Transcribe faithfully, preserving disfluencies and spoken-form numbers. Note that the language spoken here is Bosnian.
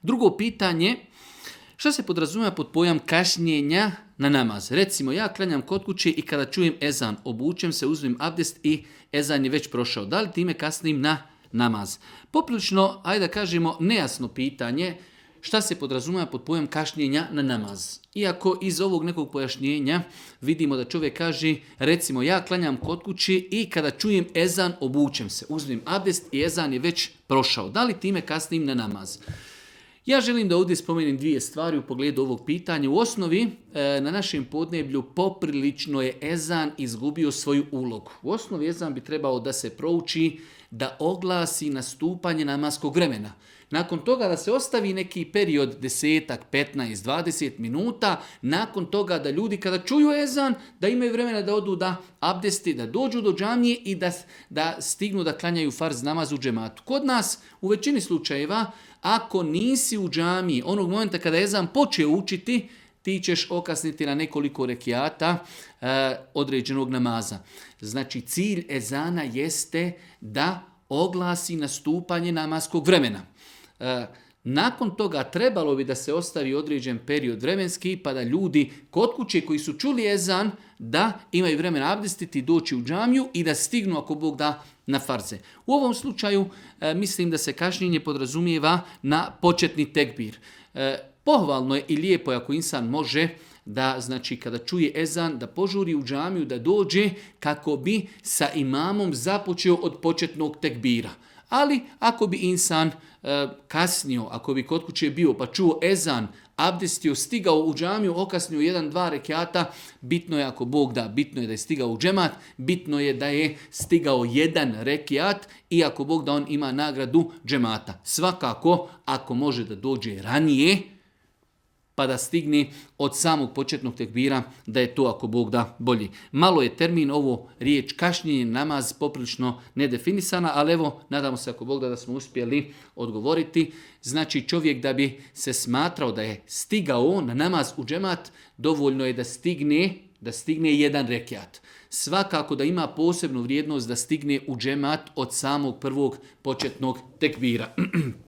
Drugo pitanje, šta se podrazumijeva pod pojam kašnjenja na namaz? Recimo, ja klanjam kod kuće i kada čujem ezan, obučem se, uzmem abdest i ezan je već prošao. Da li time kasnim na namaz? Poprilično, ajde da kažemo, nejasno pitanje, šta se podrazumijeva pod pojam kašnjenja na namaz. Iako iz ovog nekog pojašnjenja vidimo da čovjek kaže, recimo, ja klanjam kod kuće i kada čujem ezan, obučem se, uzmem abdest i ezan je već prošao. Da li time kasnim na namaz? Ja želim da ovdje spomenem dvije stvari u pogledu ovog pitanja. U osnovi, na našem podneblju poprilično je ezan izgubio svoju ulogu. U osnovi ezan bi trebao da se prouči, da oglasi nastupanje namaskog vremena. Nakon toga da se ostavi neki period desetak, petnaest, dvadeset minuta, nakon toga da ljudi kada čuju ezan, da imaju vremena da odu da abdesti, da dođu do džamije i da, da stignu da klanjaju farz namaz u džematu. Kod nas, u većini slučajeva, ako nisi u džamiji, onog momenta kada ezan počeo učiti, ti ćeš okasniti na nekoliko rekiata e, određenog namaza. Znači, cilj ezana jeste da oglasi nastupanje namaskog vremena. E, nakon toga trebalo bi da se ostavi određen period vremenski, pa da ljudi kod kuće koji su čuli ezan, da imaju vremena abdestiti, doći u džamiju i da stignu, ako Bog da, na farze. U ovom slučaju e, mislim da se kašnjenje podrazumijeva na početni tekbir. E, pohvalno je i lijepo je ako insan može da, znači, kada čuje ezan, da požuri u džamiju, da dođe kako bi sa imamom započeo od početnog tekbira. Ali ako bi insan e, kasnio, ako bi kod kuće bio pa čuo ezan, abdestio, stigao u džamiju, okasnio jedan, dva rekiata, bitno je ako Bog da, bitno je da je stigao u džemat, bitno je da je stigao jedan rekiat i ako Bog da on ima nagradu džemata. Svakako, ako može da dođe ranije, pa da stigne od samog početnog tekbira, da je to ako Bog da bolji. Malo je termin, ovo riječ kašnjenje, namaz poprilično nedefinisana, ali evo, nadamo se ako Bog da da smo uspjeli odgovoriti. Znači, čovjek da bi se smatrao da je stigao na namaz u džemat, dovoljno je da stigne, da stigne jedan rekiat. Svakako da ima posebnu vrijednost da stigne u džemat od samog prvog početnog tekbira.